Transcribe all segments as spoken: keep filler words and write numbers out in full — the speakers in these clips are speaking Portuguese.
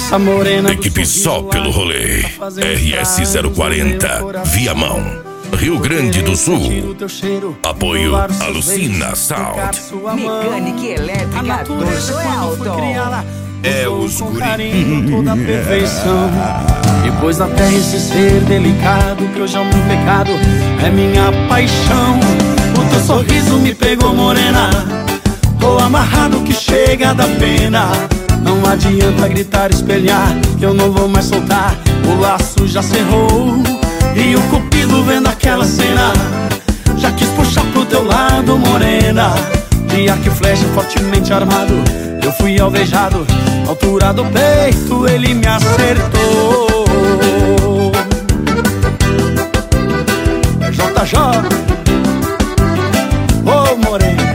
Essa morena Equipe Só pelo Rolê, R S zero quarenta, Viamão, Rio Grande do Sul. Apoio Alucina Sound. Mecânica elétrica do Joelton. É os guri. Toda a perfeição. Depois da terra esse ser delicado, que hoje é o meu pecado, é minha paixão. O teu sorriso me pegou, morena. Tô amarrado que chega da pena. Não adianta gritar, espelhar, que eu não vou mais soltar. O laço já cerrou e o cupido vendo aquela cena já quis puxar pro teu lado, morena. De arco e flecha fortemente armado, eu fui alvejado. Altura do peito ele me acertou. É J J. Ô, morena.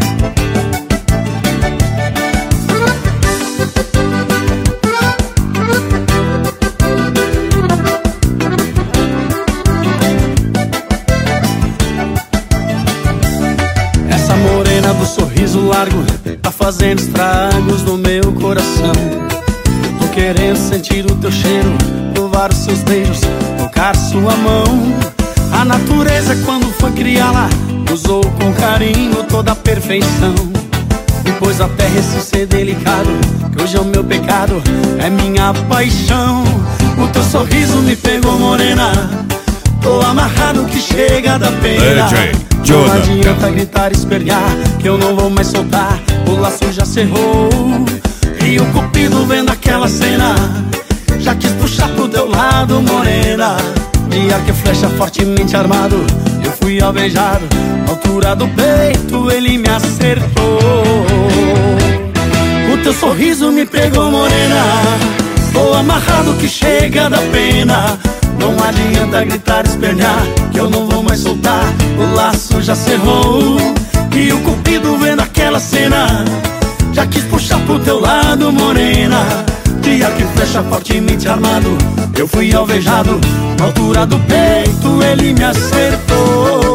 Essa morena do sorriso largo tá fazendo estragos no meu coração. Tô querendo sentir o teu cheiro, provar os seus beijos, tocar sua mão. A natureza, quando foi criá-la, usou com carinho toda a perfeição. Depois da terra esse ser delicado, que hoje é o meu pecado, é minha paixão. O teu sorriso me pegou, morena. Tô amarrado que chega da pena. Não adianta gritar, espernear, que eu não vou mais soltar. O laço já cerrou e o cupido vendo aquela cena já quis puxar pro teu lado, morena. De arco e flecha fortemente armado, eu fui alvejado. Altura do peito ele me acertou. O teu sorriso me pegou, morena. Tô amarrado que chega da pena. Não adianta gritar, espernear, que eu não vou mais soltar. O laço já cerrou e o cupido vendo aquela cena já quis puxar pro teu lado, morena. De arco e flecha fortemente armado, eu fui alvejado. Na altura do peito ele me acertou.